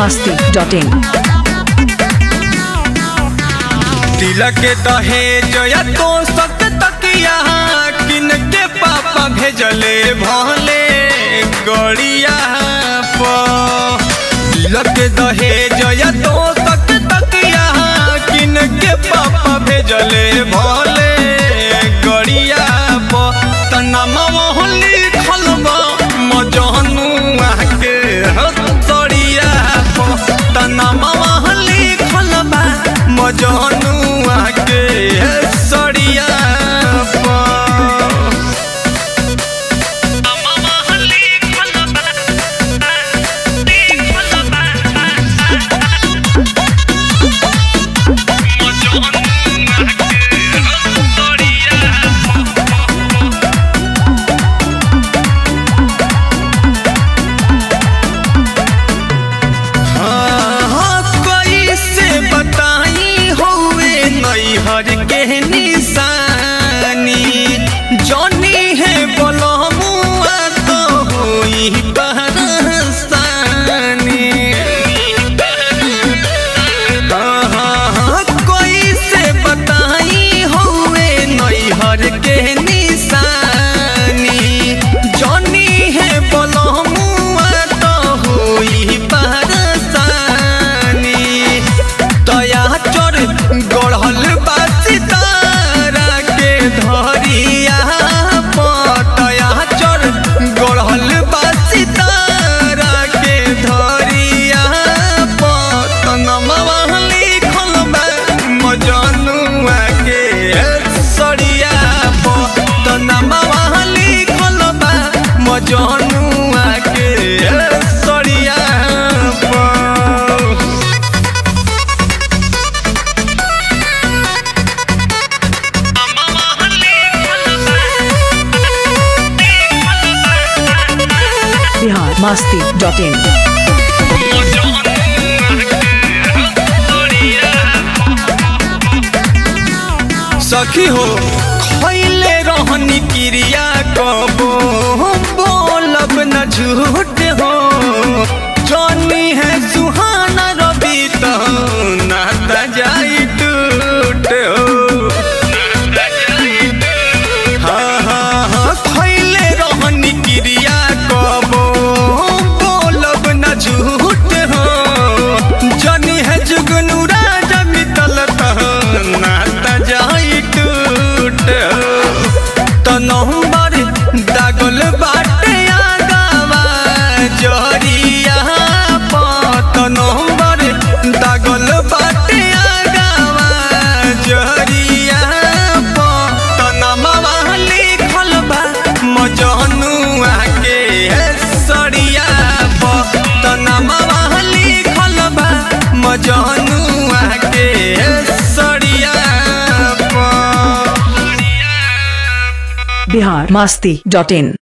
biharmasti.in तिलक के दहेज या तो सक तकिया किन के पापा भेजले भले गड़िया पर। तिलक के दहेज या तो सक तकिया किन के पापा भेजले भले गड़िया पर। तनमा लिखल बा मजनुआ के सड़िया पर। तनमा लिखल बा मजनुआ के सड़िया हर के निशानी जौनी है बोलमुआ तो हुई बरसानी। कोई से बताई हुए नैहर के निशानी जौनी है बोलमुआ तो हुई बरसानी। तया चोर गढ़ल सितारा के धरिया पतया चोर गढ़ल सितारा के धरिया पतनमा लिखल बा मजनुआ के सड़िया पतनमा लिखल बा मजनुआ के सड़िया biharmasti.in सखी हो खैले रहनी क्रिया कबो बोलब न झूठ हो। जौनी है सुहाना रवि तो नाता जाई टूट हो। हाँ खैले रहनी क्रिया कबो बोलब न झूठ हो। जौनी है जुगनू राजा मितल नाता जाई टूट तो नंबर दागल बाटे आगावा जरिया पत नंबर दागल बाटे आगावा जरिया पत नमवा लिखल बा मजनुआ के सड़िया पत नमवा लिखल बा मजनुआ के सड़िया। biharmasti.in